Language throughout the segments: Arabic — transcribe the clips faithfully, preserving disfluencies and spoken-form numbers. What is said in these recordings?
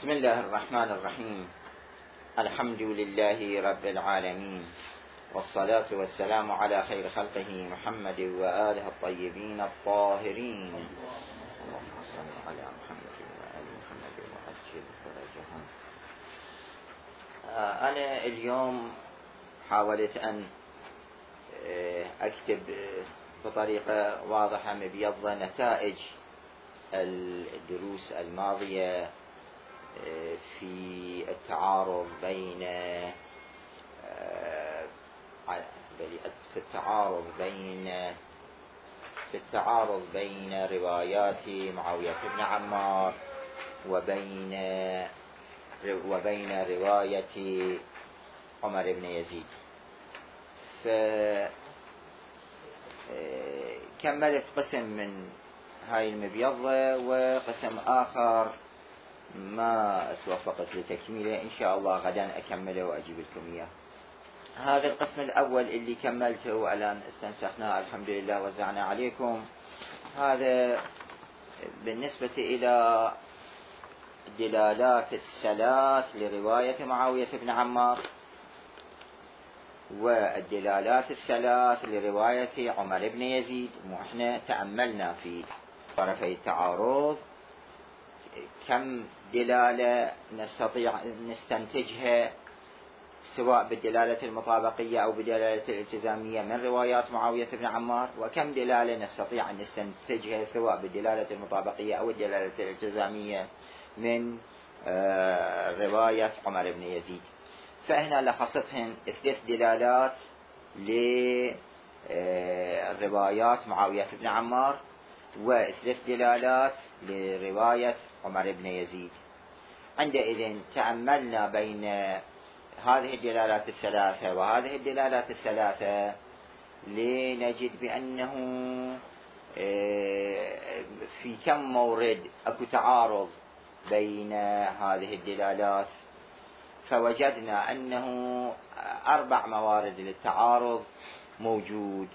بسم الله الرحمن الرحيم. الحمد لله رب العالمين، والصلاة والسلام على خير خلقه محمد وآله الطيبين الطاهرين. اللهم صل على محمد وآل محمد وعجل فرجهم. أنا اليوم حاولت أن أكتب بطريقة واضحة مبيضة نتائج الدروس الماضية في التعارض بين في التعارض بين في التعارض بين روايات معاوية بن عمار وبين وبين رواية عمر بن يزيد. فكملت قسم من هاي المبيضة وقسم آخر ما توفقت لتكميله، إن شاء الله غدا أكمله وأجيب لكم إياه. هذا القسم الأول اللي كملته والآن استنسخناه الحمد لله وزعنا عليكم. هذا بالنسبة إلى الدلالات الثلاث لرواية معاوية بن عمار والدلالات الثلاث لرواية عمر بن يزيد. وإحنا تأملنا في طرفي التعارض كم دلالة نستطيع نستنتجها سواء بالدلالة المطابقية أو بالدلالة الالتزامية من روايات معاوية بن عمار، وكم دلالة نستطيع أن نستنتجها سواء بالدلالة المطابقية أو الدلالة الالتزامية من رواية عمر بن يزيد. فهنا لخصتهن ثلاث دلالات لروايات معاوية بن عمار وثلاث دلالات لرواية عمر بن يزيد. عندئذ تأملنا بين هذه الدلالات الثلاثة وهذه الدلالات الثلاثة لنجد بأنه في كم مورد أكو تعارض بين هذه الدلالات، فوجدنا أنه أربع موارد للتعارض موجود.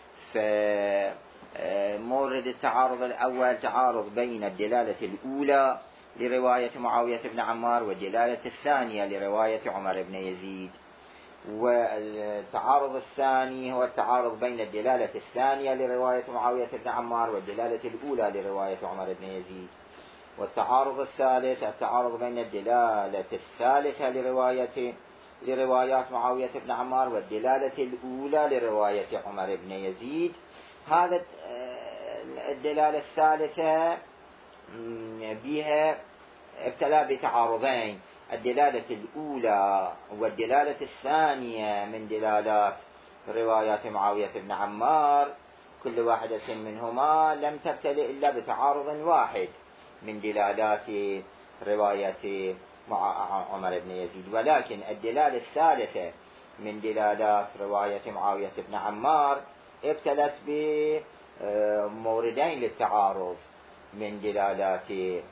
فمورد التعارض الأول تعارض بين الدلالة الأولى لرواية معاوية بن عمار والدلالة الثانية لرواية عمر بن يزيد، والتعارض الثاني هو التعارض بين الدلالة الثانية لرواية معاوية بن عمار والدلالة الأولى لرواية عمر بن يزيد، والتعارض الثالث التعارض بين الدلالة الثالثة لرواية لروايات معاوية بن عمار والدلالة الأولى لرواية عمر بن يزيد. هذا الدلالة الثالثة بها ابتلى بتعارضين، الدلالة الأولى والدلالة الثانية من دلالات روايات معاوية بن عمار، كل واحدة منهما لم تبتلئ إلا بتعارض واحد من دلالات رواية عمر بن يزيد، ولكن الدلالة الثالثة من دلالات رواية معاوية بن عمار ابتلت بموردين للتعارض من دلالات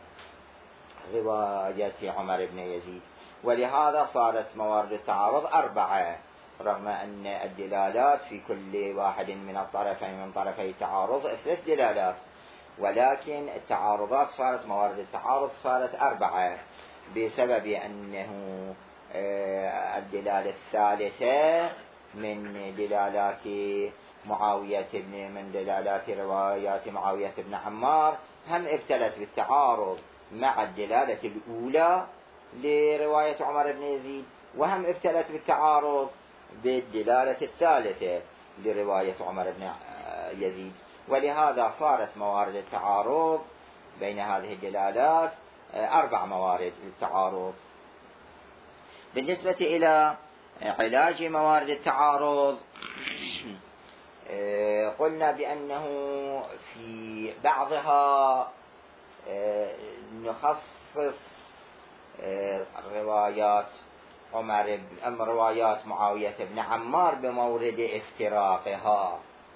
رواية عمر بن يزيد، ولهذا صارت موارد التعارض أربعة، رغم أن الدلالات في كل واحد من الطرفين من طرفي التعارض ثلاث دلالات، ولكن التعارضات صارت موارد التعارض صارت أربعة بسبب أنه الدلالة الثالثة من دلالات معاوية بن من دلالات روايات معاوية بن عمار هم ابتلت بالتعارض مع الدلالة الأولى لرواية عمر بن يزيد، وهم ابتلت بالتعارض بالدلالة الثالثة لرواية عمر بن يزيد، ولهذا صارت موارد التعارض بين هذه الدلالات أربع موارد للتعارض. بالنسبة إلى علاج موارد التعارض قلنا بأنه في بعضها نخصص روايات عمر أم روايات معاوية بن عمار بمورد افتراقها،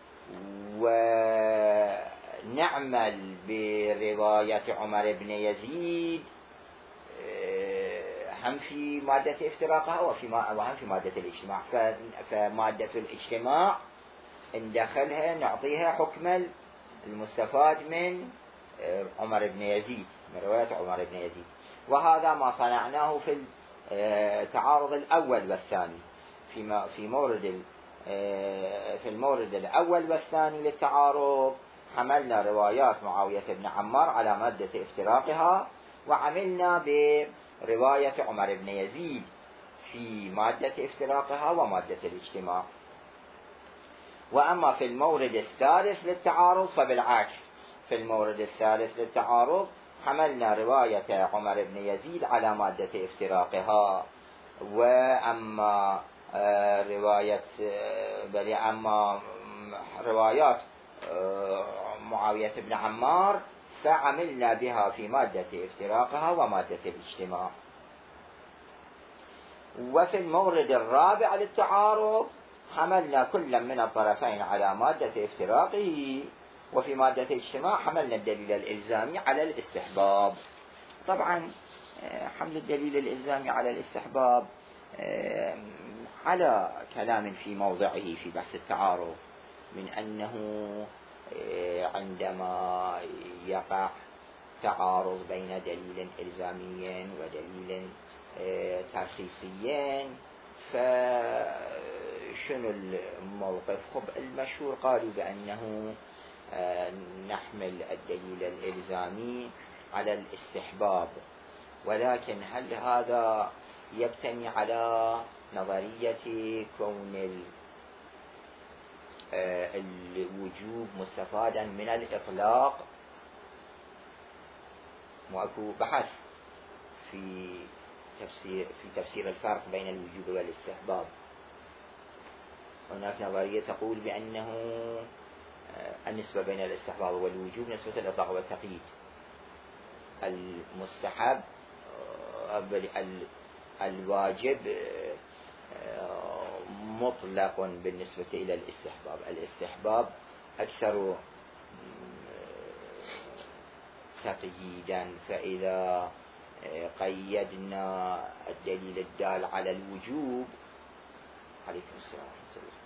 ونعمل برواية عمر بن يزيد هم في مادة افتراقها وهم في مادة الاجتماع. فمادة الاجتماع ندخلها نعطيها حكم المستفاد من عمر بن يزيد من رواية عمر بن يزيد، وهذا ما صنعناه في التعارض الأول والثاني. في في مورد في المورد الأول والثاني للتعارض حملنا روايات معاوية بن عمار على مادة افتراقها، وعملنا برواية عمر بن يزيد في مادة افتراقها ومادة الاجتماع. وأما في المورد الثالث للتعارض فبالعكس، في المورد الثالث للتعارض حملنا رواية عمر بن يزيد على مادة افتراقها، وأما رواية بل أما روايات معاوية بن عمار فعملنا بها في مادة افتراقها ومادة الاجتماع. وفي المورد الرابع للتعارض حملنا كل من الطرفين على مادة افتراقه، وفي مادة الاجتماع حملنا الدليل الإلزامي على الاستحباب. طبعا حمل الدليل الإلزامي على الاستحباب على كلام في موضعه في بحث التعارض، من أنه عندما يقع تعارض بين دليل إلزامي ودليل ترخيصي فشنو الموقف؟ خب المشهور قالوا بأنه نحمل الدليل الإلزامي على الاستحباب، ولكن هل هذا يبتني على نظرية كون الوجوب مستفادا من الإطلاق؟ واكو بحث في تفسير في تفسير الفرق بين الوجوب والاستحباب. هناك نظرية تقول بأنه النسبة بين الاستحباب والوجوب نسبة الإطلاق والتقييد. المستحب الواجب مطلق بالنسبة إلى الاستحباب، الاستحباب أكثر تقييدا. فإذا قيدنا الدليل الدال على الوجوب، عليكم السلام ورحمة الله،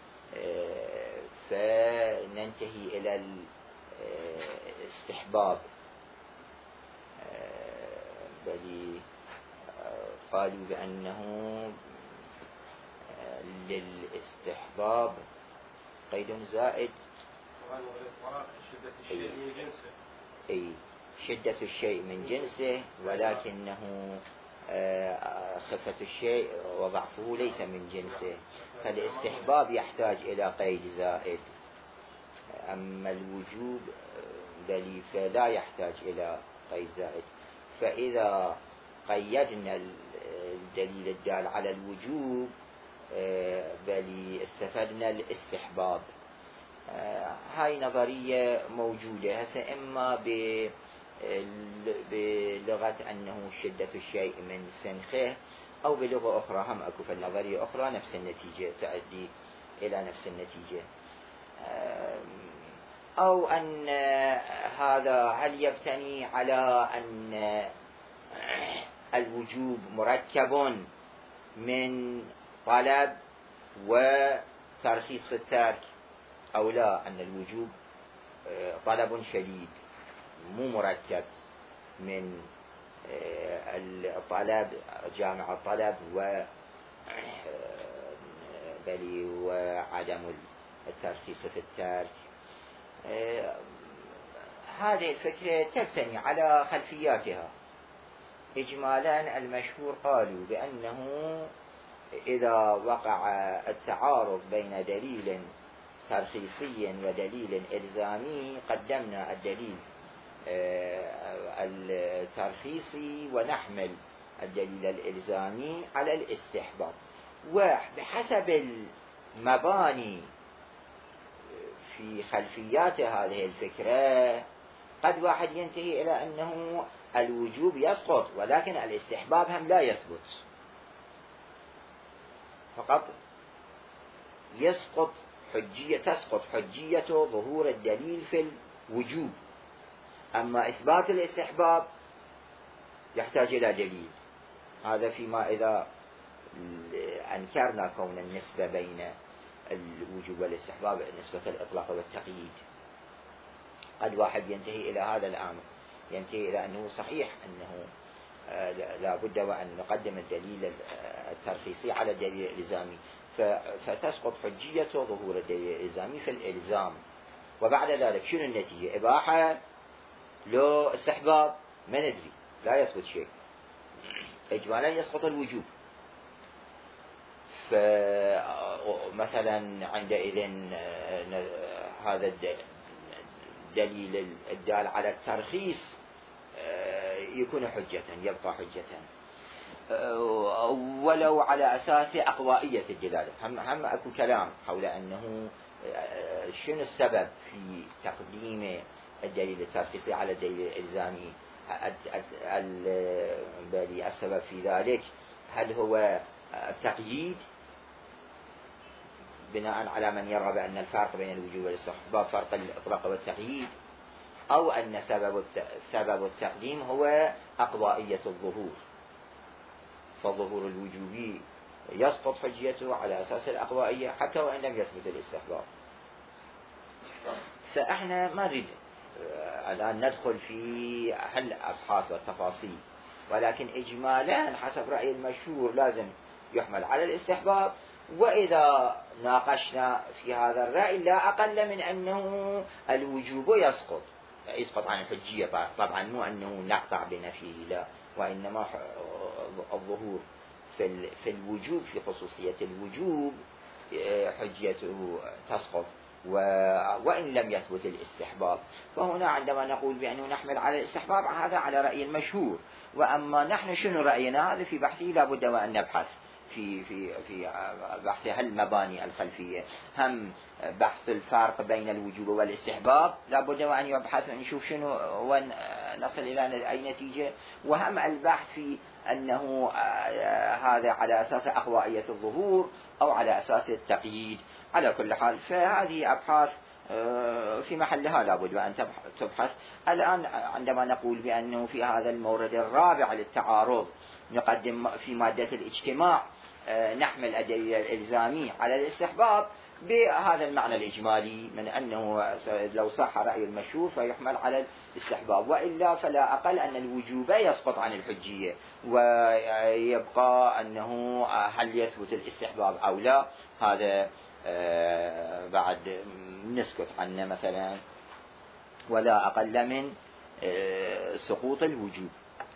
فننتهي إلى الاستحباب. بل قالوا بأنه للاستحباب قيد زائد، شدة الشيء من جنسه، أي شدة الشيء من جنسه، ولكنه خفة الشيء وضعفه ليس من جنسه، فالاستحباب يحتاج إلى قيد زائد، أما الوجوب بل فلا يحتاج إلى قيد زائد. فإذا قيدنا الدليل الدال على الوجوب بل استفدنا الاستحباب. هاي نظرية موجودة هسه، إما بلغة أنه شدة الشيء من سنخه، أو بلغة أخرى هم أكو في النظرية أخرى نفس النتيجة، تؤدي إلى نفس النتيجة. أو أن هذا هل يبتني على أن الوجوب مركب من طلب وترخيص في الترك، أو لا، أن الوجوب طلب شديد مو مركب من الطلب جامع الطلب و بل وعدم الترخيص في الترك. هذه الفكرة تبتني على خلفياتها. إجمالا المشهور قالوا بأنه إذا وقع التعارض بين دليل ترخيصي ودليل إلزامي قدمنا الدليل الترخيصي ونحمل الدليل الإلزامي على الاستحباب. وبحسب المباني في خلفيات هذه الفكرة قد واحد ينتهي إلى أنه الوجوب يسقط، ولكن الاستحباب هم لا يثبت، فقط يسقط حجية تسقط حجية ظهور الدليل في الوجوب، أما إثبات الاستحباب يحتاج إلى دليل. هذا فيما إذا أنكرنا كون النسبة بين الوجوب والاستحباب نسبة الإطلاق والتقييد. قد واحد ينتهي إلى هذا الأمر، ينتهي إلى أنه صحيح أنه لا بد وأن نقدم الدليل الترخيصي على الدليل الإلزامي، فتسقط حجية ظهور الدليل الإلزامي في الإلزام. وبعد ذلك شنو النتيجة؟ إباحة لو استحباب ما ندري، لا يثبت شيء، إجمالا يسقط الوجوب. فمثلا عندئذ هذا الدليل الدال على الترخيص يكون حجة، يبقى حجة ولو على أساس أقوائية الدلالة. هم, هم أكو كلام حول أنه شنو السبب في تقديم الدليل الترخيصي على الدليل الإلزامي. السبب في ذلك هل هو التقييد بناء على من يرى بأن الفرق بين الوجوب والاستحباب فرق الإطلاق والتقييد، أو أن سبب سبب التقديم هو أقوائية الظهور، فظهور الوجوبي يسقط حجيته على أساس الأقوائية حتى وإن لم يثبت الاستحباب. فإحنا ما نريد الآن ندخل في حل أبحاث والتفاصيل، ولكن إجمالا حسب رأي المشهور لازم يحمل على الاستحباب. وإذا ناقشنا في هذا الرأي لا أقل من أنه الوجوب يسقط يسقط عن الحجية، طبعا مو أنه نقطع بنفيه، لا، وإنما الظهور في الوجوب في خصوصية الوجوب حجيته تسقط وإن لم يثبت الاستحباب. فهنا عندما نقول بأنه نحمل على الاستحباب هذا على رأي المشهور. وأما نحن شنو رأينا هذا في بحثه لا بد وأن نبحث في في في بحث هالمباني الخلفية، هم بحث الفرق بين الوجوب والاستحباب لا بد وأن يبحث ونشوف شنو ونصل إلى أي نتيجة، وهم البحث في أنه هذا على أساس أقوائية الظهور أو على أساس التقييد. على كل حال فهذه أبحاث في محلها لا بد وأن تبحث. الآن عندما نقول بأنه في هذا المورد الرابع للتعارض نقدم في مادة الاجتماع نحمل الدليل الإلزامي على الاستحباب بهذا المعنى الإجمالي من أنه لو صح رأي المشهور فيحمل على الاستحباب، وإلا فلا أقل أن الوجوب يسقط عن الحجية ويبقى أنه هل يثبت الاستحباب أو لا. هذا بعد نسكت عنه مثلا، ولا أقل من سقوط الوجوب.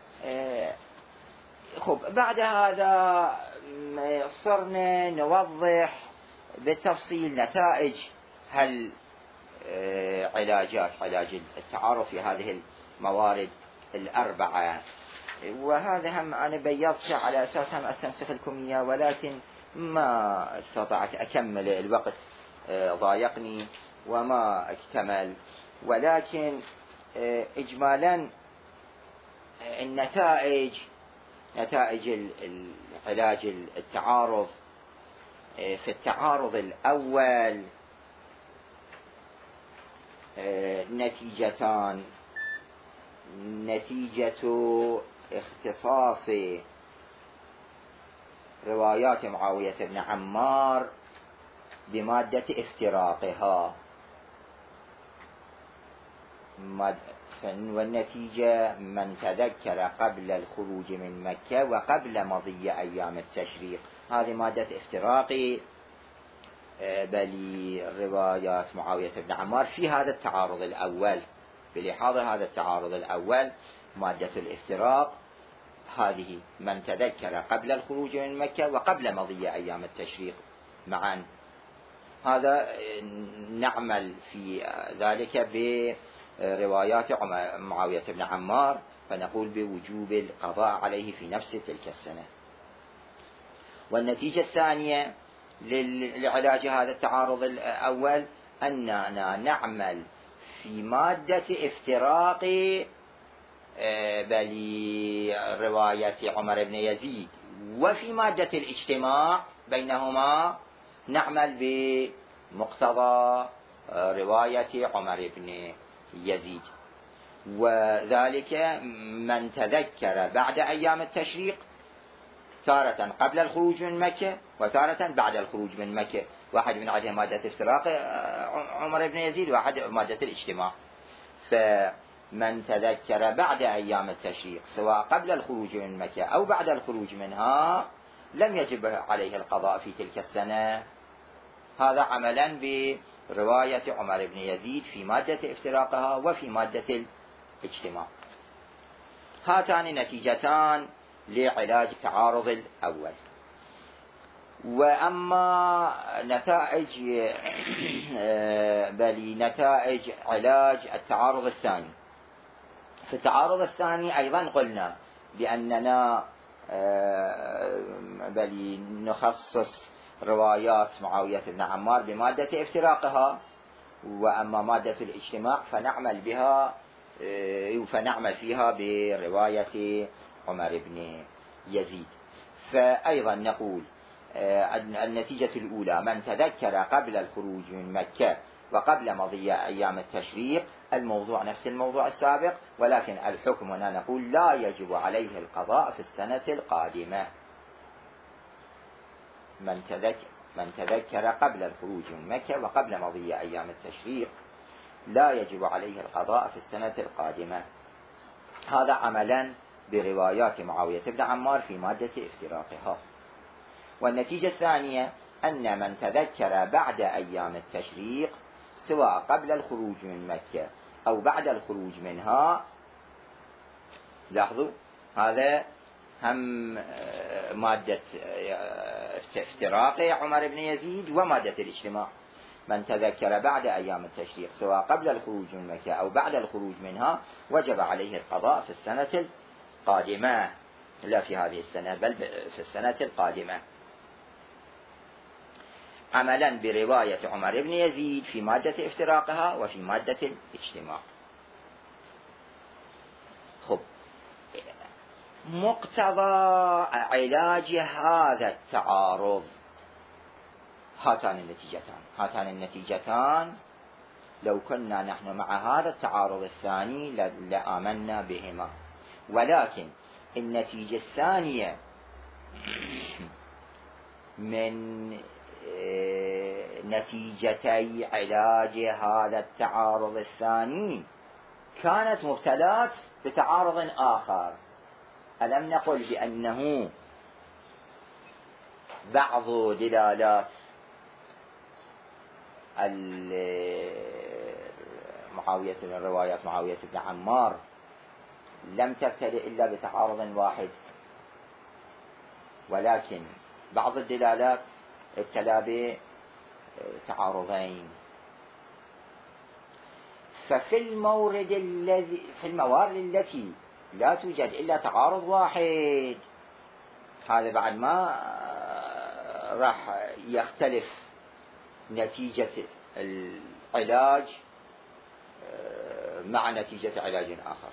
خب بعد هذا صرنا نوضح بالتفصيل نتائج هل علاجات علاج التعارض في هذه الموارد الأربعة. وهذا هم أنا بيضت على أساس هم أستنسخ لكم إياه، ولكن ما استطعت أكمل، الوقت ضايقني وما اكتمل. ولكن إجمالا النتائج نتائج علاج التعارض في التعارض الأول نتيجتان: نتيجة اختصاص روايات معاوية بن عمار بمادة افتراقها، والنتيجة من تذكر قبل الخروج من مكة وقبل مضي أيام التشريق. هذه مادة افتراقي بل روايات معاوية بن عمار في هذا التعارض الأول، بلحاظ هذا التعارض الأول مادة الافتراق هذه من تذكر قبل الخروج من مكة وقبل مضي أيام التشريق معا. هذا نعمل في ذلك بروايات معاوية بن عمار، فنقول بوجوب القضاء عليه في نفس تلك السنة. والنتيجة الثانية لعلاج هذا التعارض الأول أننا نعمل في مادة افتراق بل رواية عمر بن يزيد، وفي مادة الاجتماع بينهما نعمل بمقتضى رواية عمر بن يزيد. وذلك من تذكر بعد أيام التشريق، تارة قبل الخروج من مكة وتارة بعد الخروج من مكة. واحد من عدها مادة افتراق عمر بن يزيد، واحد مادة الاجتماع. من تذكر بعد أيام التشريق سواء قبل الخروج من مكة أو بعد الخروج منها لم يجب عليه القضاء في تلك السنة. هذا عملا برواية عمر بن يزيد في مادة افتراقها وفي مادة الاجتماع. هاتان نتيجتان لعلاج التعارض الأول. وأما نتائج بل نتائج علاج التعارض الثاني، في التعارض الثاني أيضا قلنا بأننا بل نخصص روايات معاوية بن عمار بمادة افتراقها، وأما مادة الاجتماع فنعمل بها فنعمل فيها برواية عمر بن يزيد. فأيضا نقول النتيجة الأولى من تذكر قبل الخروج من مكة وقبل مضي أيام التشريق، الموضوع نفس الموضوع السابق، ولكن الحكم هنا نقول لا يجب عليه القضاء في السنة القادمة. من تذكر, من تذكر قبل الخروج من مكة وقبل مضي أيام التشريق لا يجب عليه القضاء في السنة القادمة. هذا عملا بروايات معاوية بن عمار في مادة افتراقها. والنتيجة الثانية أن من تذكر بعد أيام التشريق سواء قبل الخروج من مكة أو بعد الخروج منها، لاحظوا هذا هم مادة افتراق عمر بن يزيد ومادة الاجتماع. من تذكر بعد أيام التشريق سواء قبل الخروج من مكة أو بعد الخروج منها وجب عليه القضاء في السنة القادمة، لا في هذه السنة بل في السنة القادمة، عملا برواية عمر بن يزيد في مادة افتراقها وفي مادة الاجتماع. خب، مقتضى علاج هذا التعارض هاتان النتيجتان. هاتان النتيجتان لو كنا نحن مع هذا التعارض الثاني لآمنا بهما، ولكن النتيجة الثانية من نتيجتي علاج هذا التعارض الثاني كانت مبتلات بتعارض آخر. ألم نقل بأنه بعض دلالات معاوية الروايات معاوية بن عمار لم تبتلئ إلا بتعارض واحد، ولكن بعض الدلالات ابتلى بتعارضين. ففي المورد الذي في الموارد التي لا توجد إلا تعارض واحد، هذا بعد ما راح يختلف نتيجة العلاج مع نتيجة علاج آخر.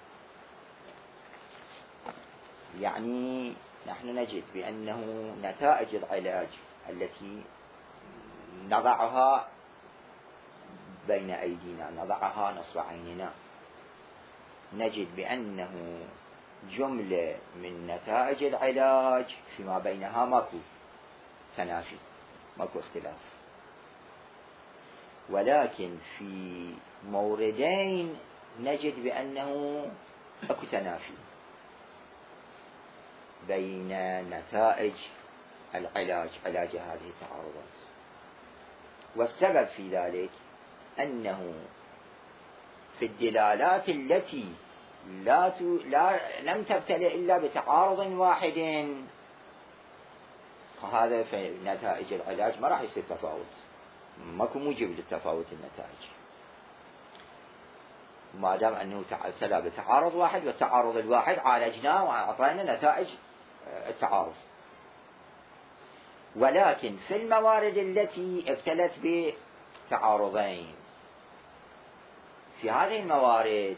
يعني نحن نجد بأنه نتائج العلاج التي نضعها بين أيدينا، نضعها نصب عيننا، نجد بأنه جملة من نتائج العلاج فيما بينها ماكو تنافي، ماكو اختلاف، ولكن في موردين نجد بأنه اكو تنافي بين نتائج العلاج علاج هذه التعارضات. والسبب في ذلك أنه في الدلالات التي لا, ت... لا لم تبتلئ إلا بتعارض واحد، فهذا في نتائج العلاج ما راح يصير تفاوت، ماكو موجب للتفاوت النتائج ما دام أنه ابتلى بتعارض واحد، والتعارض الواحد عالجناه وأعطينا نتائج التعارض. ولكن في الموارد التي ابتلت بتعارضين، في هذه الموارد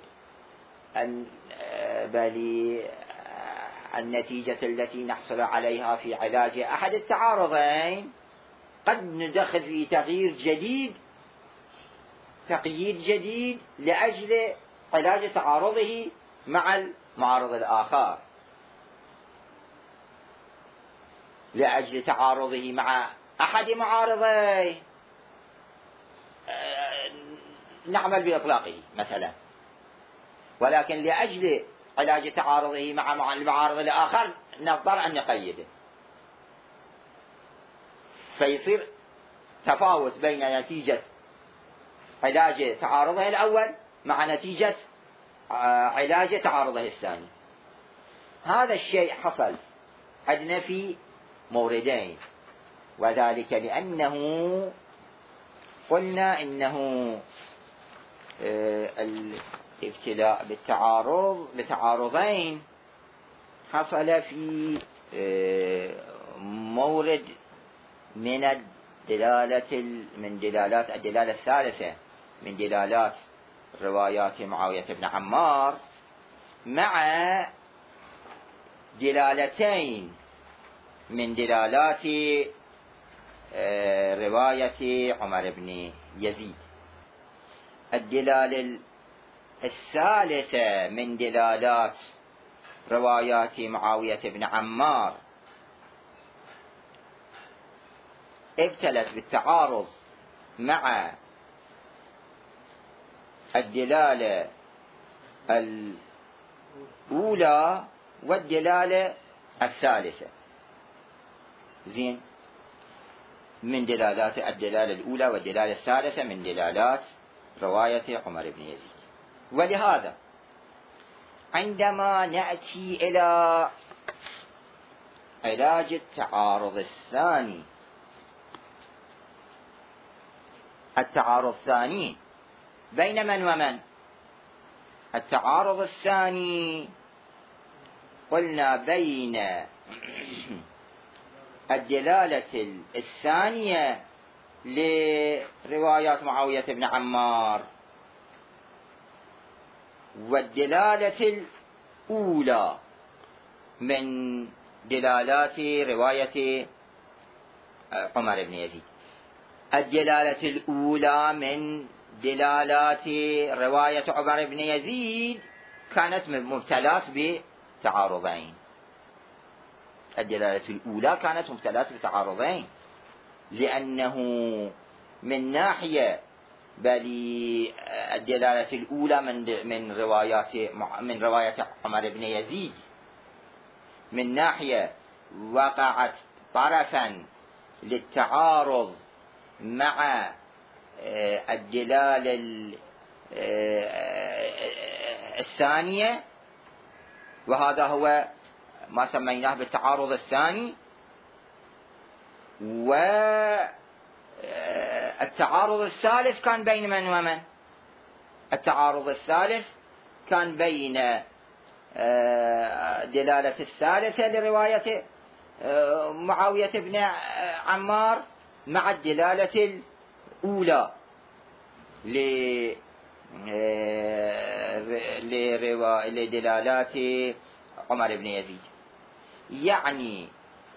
بل النتيجة التي نحصل عليها في علاج أحد التعارضين قد ندخل في تغيير جديد، تقييد جديد لأجل علاج تعارضه مع المعارض الآخر، لأجل تعارضه مع أحد معارضيه نعمل بإطلاقه مثلا، ولكن لأجل علاج تعارضه مع المعارض الآخر نضطر أن نقيده، فيصير تفاوت بين نتيجة علاج تعارضه الأول مع نتيجة علاج تعارضه الثاني. هذا الشيء حصل عندنا في موردين، وذلك لأنه قلنا إنه الابتلاء بالتعارض بتعارضين حصل في مورد من الدلالة من دلالات الدلالة الثالثة من دلالات روايات معاوية بن عمار مع دلالتين من دلالات رواية عمر بن يزيد. الدلالة الثالثة من دلالات روايات معاوية بن عمار ابتلت بالتعارض مع الدلالة الأولى والدلالة الثالثة. زين، من دلالات الدلالة الأولى والدلالة الثالثة من دلالات رواية عمر بن يزيد. ولهذا عندما نأتي إلى علاج التعارض الثاني، التعارض الثاني بين من ومن؟ التعارض الثاني قلنا بين الدلالة الثانية لروايات معاوية بن عمار والدلالة الأولى من دلالات رواية عمر بن يزيد. الدلالة الأولى من دلالات رواية عمر بن يزيد كانت مبتلات بتعارضين. الدلالة الأولى كانت مبتلات بتعارضين، لأنه من ناحية بل الدلالة الأولى من من روايات من رواية عمر بن يزيد من ناحية وقعت طرفا للتعارض مع الدلالة الثانية، وهذا هو ما سميناه بالتعارض الثاني. والتعارض الثالث كان بين من ومن؟ التعارض الثالث كان بين دلالة الثالثة لرواية معاوية بن عمار مع الدلالة الأولى لدلالات عمر بن يزيد. يعني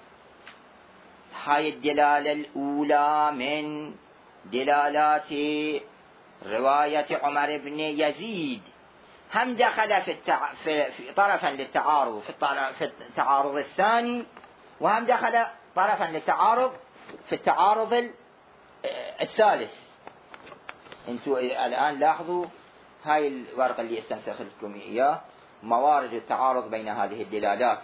هاي الدلالة الأولى من دلالات رواية عمر بن يزيد هم دخل في, التع... في... في طرفا للتعارض في, الطر... في التعارض الثاني، وهم دخل طرفا للتعارض في التعارض الثالث. انتوا الآن لاحظوا هاي الورقة اللي استنسخ لكم إياه، موارد التعارض بين هذه الدلالات.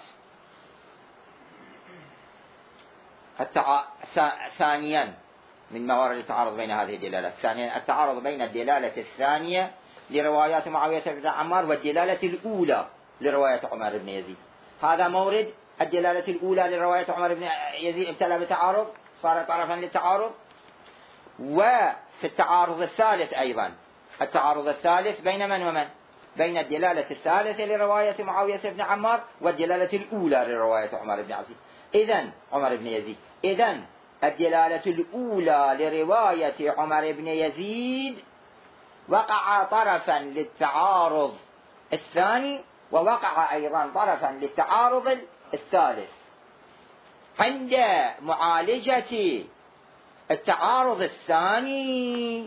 التع... ثانيا من موارد التعارض بين هذه الدلالات، ثانيا التعارض بين الدلالة الثانية لروايات معاوية بن عمار والدلالة الأولى لرواية عمر بن يزيد. هذا مورد الدلالة الأولى لرواية عمر بن يزيد ابتلى بالتعارض، صار طرفا للتعارض. وفي التعارض الثالث أيضا التعارض الثالث بين من ومن؟ بين الدلالة الثالثة لرواية معاوية بن عمار والدلالة الأولى لرواية عمر بن يزيد. إذن عمر بن يزيد إذن الدلالة الأولى لرواية عمر بن يزيد وقع طرفا للتعارض الثاني، ووقع أيضا طرفا للتعارض الثالث. عند معالجة التعارض الثاني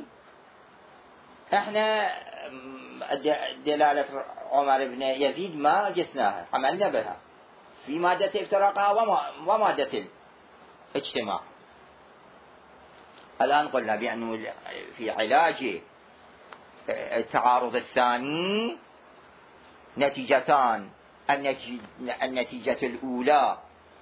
احنا دلالة عمر بن يزيد ما جسناها، عملنا بها في مادة افتراقها ومادة الاجتماع. الآن قلنا بأنه في علاج التعارض الثاني نتيجتان: النتيجة الأولى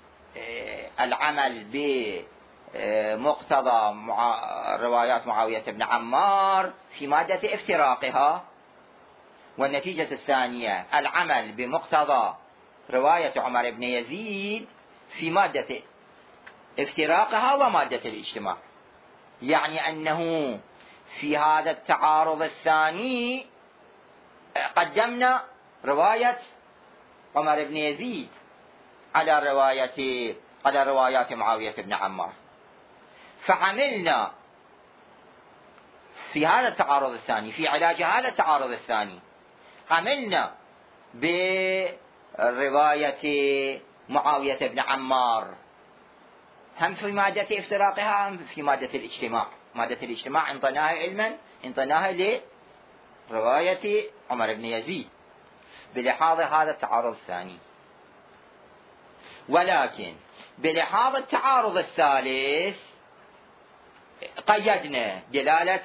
العمل بمقتضى روايات معاوية بن عمار في مادة افتراقها، والنتيجة الثانية العمل بمقتضى رواية عمر بن يزيد في مادة افتراقها ومادة الاجتماع. يعني أنه في هذا التعارض الثاني قدمنا رواية عمر بن يزيد على رواية على روايات معاوية بن عمار، فعملنا في هذا التعارض الثاني، في علاج هذا التعارض الثاني، عملنا برواية معاوية بن عمار هم في مادة افتراقها هم في مادة الاجتماع. مادة الاجتماع انطيناها علما، انطيناها لرواية عمر بن يزيد بلحاظ هذا التعارض الثاني. ولكن بلحاظ التعارض الثالث قيدنا دلالة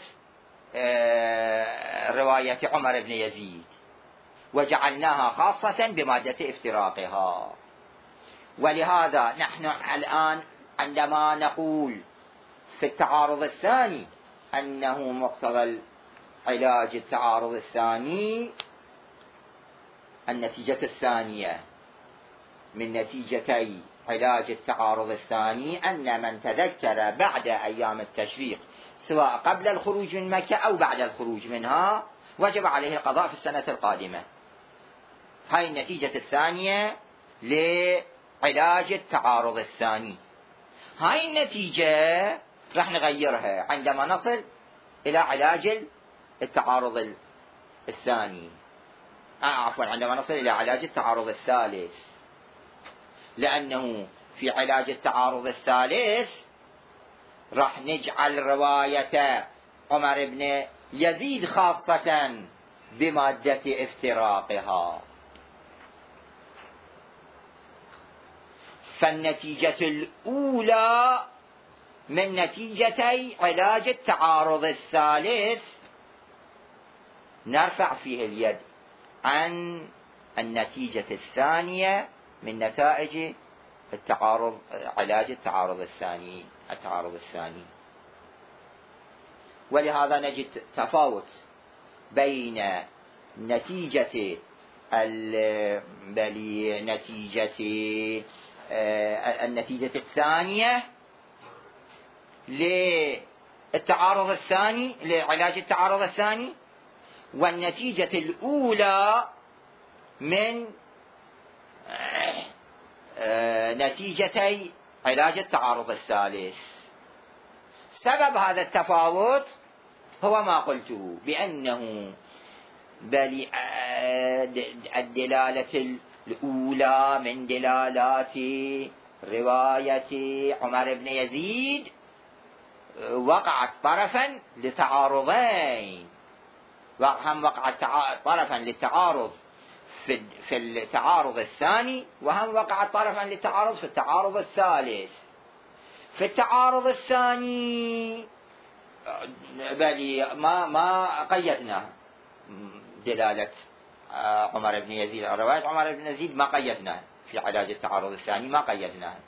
رواية عمر بن يزيد وجعلناها خاصة بمادة افتراقها. ولهذا نحن الآن عندما نقول في التعارض الثاني أنه مقتضى علاج التعارض الثاني النتيجة الثانية من نتيجتي علاج التعارض الثاني أن من تذكر بعد أيام التشريق سواء قبل الخروج من مكة أو بعد الخروج منها وجب عليه القضاء في السنة القادمة. هاي النتيجة الثانية لعلاج التعارض الثاني. هاي النتيجة راح نغيرها عندما نصل إلى علاج التعارض الثاني آه عفوا عندما نصل إلى علاج التعارض الثالث، لأنه في علاج التعارض الثالث راح نجعل رواية عمر بن يزيد خاصة بمادة افتراقها. فالنتيجة الأولى من نتيجتي علاج التعارض الثالث نرفع فيه اليد عن النتيجة الثانية من نتائج التعارض علاج التعارض الثاني التعارض الثاني. ولهذا نجد تفاوت بين نتيجة بل نتيجة النتيجة الثانية للتعارض الثاني لعلاج التعارض الثاني والنتيجة الأولى من نتيجتي علاج التعارض الثالث. سبب هذا التفاوت هو ما قلته بأنه بل الدلالة الأولى من دلالات رواية عمر بن يزيد وقعت طرفا لتعارضين، وهم وقعت طرفا للتعارض في في التعارض الثاني، وهم وقعت طرفا للتعارض في التعارض الثالث. في التعارض الثاني بل ما ما قيدنا دلالة عمر بن يزيد، رواية عمر بن يزيد ما قيدناها في علاج التعارض الثاني، ما قيدناها،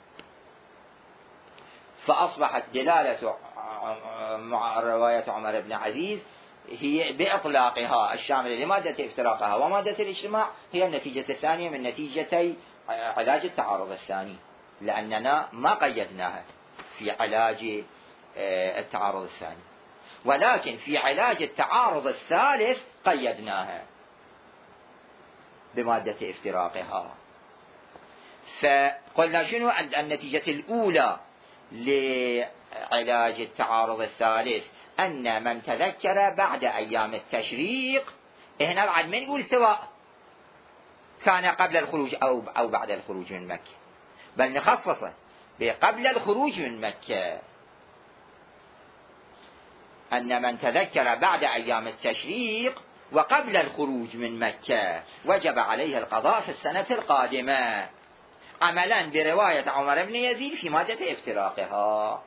فأصبحت دلالة رواية عمر بن عزيز هي بإطلاقها الشاملة لمادة افتراقها ومادة الاجتماع هي النتيجة الثانية من نتيجتي علاج التعارض الثاني، لأننا ما قيدناها في علاج التعارض الثاني، ولكن في علاج التعارض الثالث قيدناها بمادة افتراقها. فقلنا شنو النتيجة الأولى لعلاج التعارض الثالث أن من تذكر بعد أيام التشريق، هنا بعد ما نقول سواء كان قبل الخروج أو أو بعد الخروج من مكة، بل نخصصه بقبل الخروج من مكة، أن من تذكر بعد أيام التشريق وقبل الخروج من مكة وجب عليه القضاء في السنة القادمة عملا برواية عمر بن يزيد في مادة افتراقها.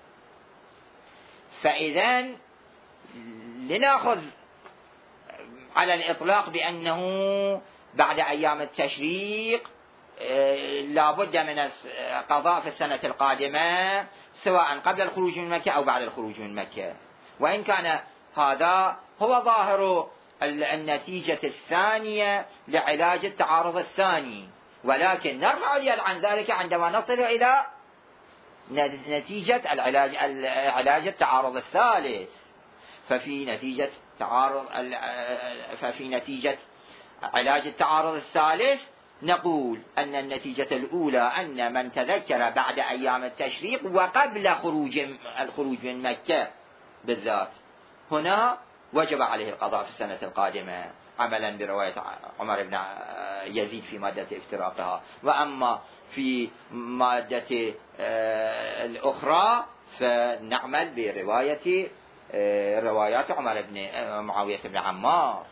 فإذا لنأخذ على الإطلاق بأنه بعد أيام التشريق لا بد من القضاء في السنة القادمة، سواء قبل الخروج من مكة أو بعد الخروج من مكة. وإن كان هذا هو ظاهر النتيجة الثانية لعلاج التعارض الثاني، ولكن نرفع اليد عن ذلك عندما نصل إلى نتيجة العلاج علاج التعارض الثالث. ففي نتيجة تعارض ففي نتيجة علاج التعارض الثالث نقول أن النتيجة الأولى أن من تذكر بعد أيام التشريق وقبل خروج الخروج من مكة بالذات، هنا وجب عليه القضاء في السنة القادمة عملا برواية عمر بن يزيد في مادة افتراقها. وأما في مادة الأخرى فنعمل برواية روايات عمر بن معاوية بن عمار.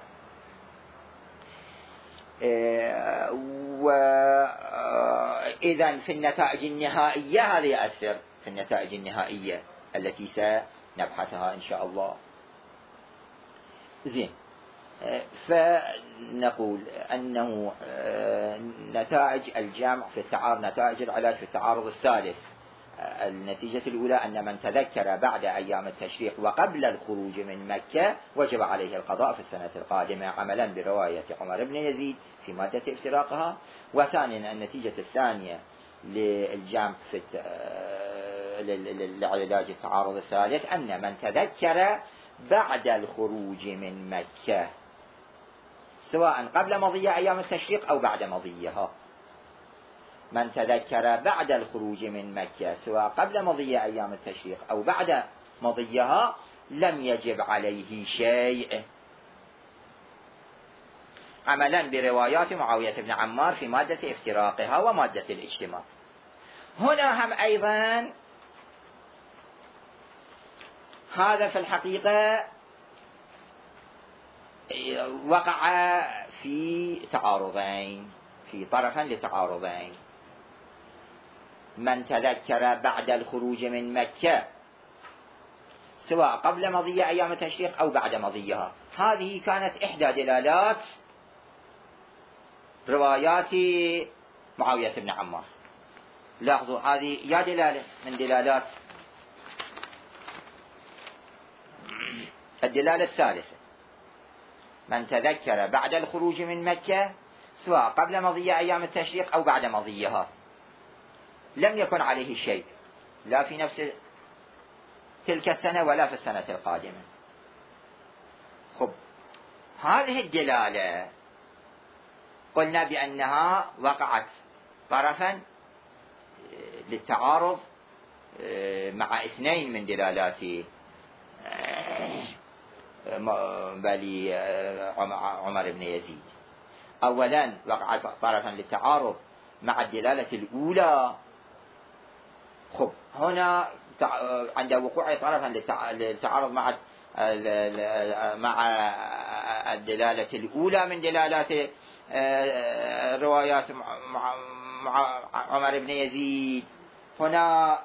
وإذا في النتائج النهائية هذا يؤثر في النتائج النهائية التي سنبحثها إن شاء الله. زين، فنقول أنه نتائج الجمع في التعارض، نتائج العلاج في التعارض الثالث، النتيجة الأولى أن من تذكر بعد أيام التشريق وقبل الخروج من مكة وجب عليه القضاء في السنة القادمة عملا برواية عمر بن يزيد في مادة افتراقها. وثانيا النتيجة الثانية للجمع في لعلاج التعارض الثالث أن من تذكر بعد الخروج من مكة سواء قبل مضي أيام التشريق أو بعد مضيها، من تذكر بعد الخروج من مكة سواء قبل مضي أيام التشريق أو بعد مضيها لم يجب عليه شيء عملا بروايات معاوية بن عمار في مادة افتراقها ومادة الاجتماع. هنا هم أيضا هذا في الحقيقة وقع في تعارضين، في طرفا لتعارضين. من تذكر بعد الخروج من مكة سواء قبل مضي أيام التشريق أو بعد مضيها، هذه كانت إحدى دلالات روايات معاوية بن عمار. لاحظوا هذه يا دلالة من دلالات. الدلالة الثالثة من تذكر بعد الخروج من مكة سواء قبل مضي أيام التشريق أو بعد مضيها لم يكن عليه شيء لا في نفس تلك السنة ولا في السنة القادمة. خب، هذه الدلالة قلنا بأنها وقعت طرفا للتعارض مع اثنين من دلالات بالي عمر بن يزيد. أولا وقعت طرفا للتعارض مع الدلالة الأولى. خب، هنا عند وقوع طرفا للتعارض مع مع الدلالة الأولى من دلالات روايات عمر بن يزيد، هنا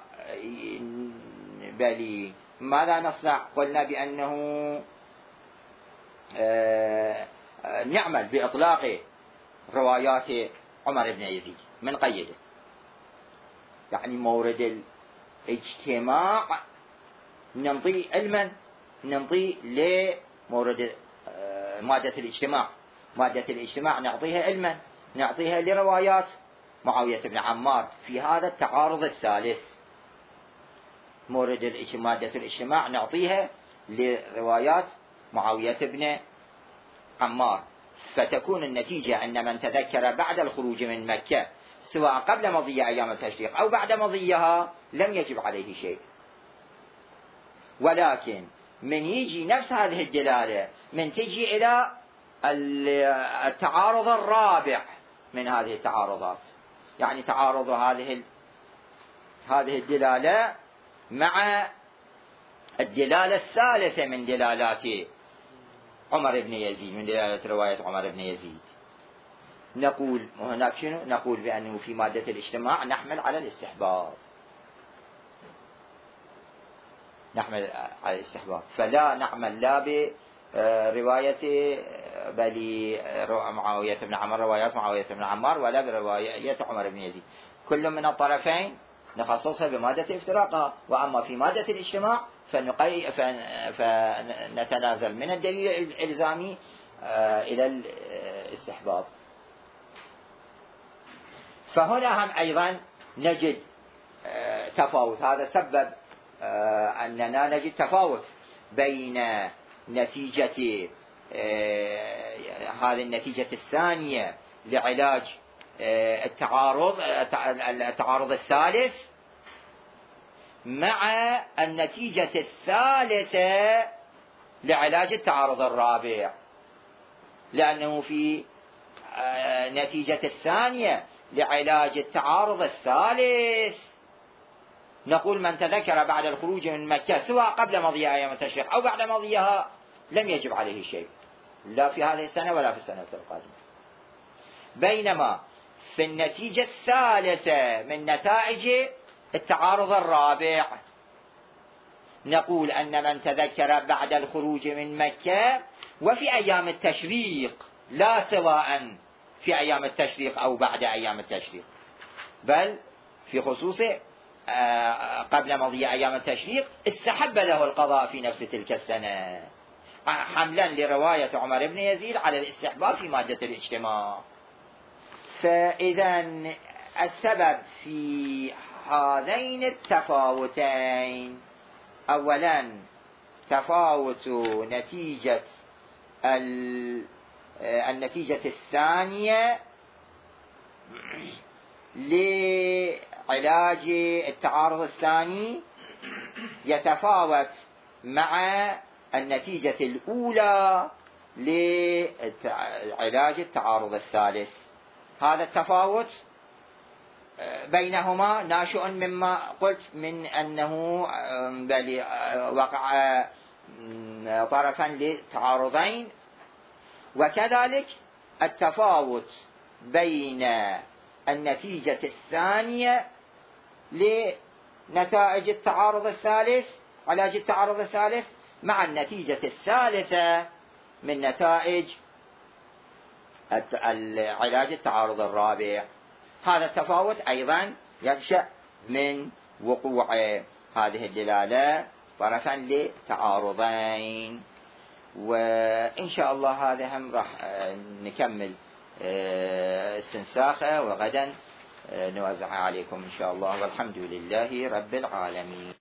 بالي ماذا نصنع؟ قلنا بأنه نعمل بإطلاق روايات عمر بن يزيد من قيده، يعني مورد الاجتماع ننطي علما ننطي لمورد مادة الاجتماع، مادة الاجتماع نعطيها علما نعطيها لروايات معاوية بن عمار في هذا التعارض الثالث. مورد مادة الاجتماع نعطيها لروايات معاوية بن عمار، فتكون النتيجة أن من تذكر بعد الخروج من مكة سواء قبل مضي أيام التشريق أو بعد مضيها لم يجب عليه شيء. ولكن من يجي نفس هذه الدلالة من تجي إلى التعارض الرابع من هذه التعارضات، يعني تعارض هذه هذه الدلالة مع الدلالة الثالثة من دلالات عمر بن يزيد، من دلالة رواية عمر بن يزيد، نقول وهناك شنو؟ نقول بأنه في مادة الاجتماع نحمل على الاستحباب، نحمل على الاستحباب، فلا نعمل لا رواية بل معاوية بن عمار، روايات معاوية بن عمار، ولا برواية عمر بن يزيد. كل من الطرفين نخصصها بمادة افتراقها، وأما في مادة الاجتماع فنقي فنتنازل من الدليل الإلزامي إلى الاستحباب. فهنا هم أيضا نجد تفاوت. هذا سبب أننا نجد تفاوت بين نتيجة هذه النتيجة الثانية لعلاج التعارض التعارض الثالث مع النتيجة الثالثة لعلاج التعارض الرابع، لأنه في نتيجة الثانية لعلاج التعارض الثالث نقول من تذكر بعد الخروج من مكة سواء قبل مضي أيام التشريق أو بعد مضيها لم يجب عليه شيء، لا في هذه السنة ولا في السنة القادمة. بينما في النتيجة الثالثة من نتائج التعارض الرابع نقول أن من تذكر بعد الخروج من مكة وفي أيام التشريق، لا سواء في أيام التشريق أو بعد أيام التشريق، بل في خصوص قبل مضي أيام التشريق استحب له القضاء في نفس تلك السنة، حملا لرواية عمر بن يزيد على الاستحباب في مادة الاجتماع. فإذا السبب في هذين التفاوتين أولا تفاوت نتيجة النتيجة الثانية لعلاج التعارض الثاني يتفاوت مع النتيجة الأولى لعلاج التعارض الثالث. هذا التفاوت بينهما ناشئ مما قلت من أنه بل وقع طرفا لتعارضين، وكذلك التفاوت بين النتيجة الثانية لنتائج التعارض الثالث علاج التعارض الثالث مع النتيجة الثالثة من نتائج علاج التعارض الرابع. هذا التفاوت أيضا ينشأ من وقوع هذه الدلالة طرفا لتعارضين. وإن شاء الله هذا هم راح نكمل استنساخه وغدا نوزع عليكم إن شاء الله، والحمد لله رب العالمين.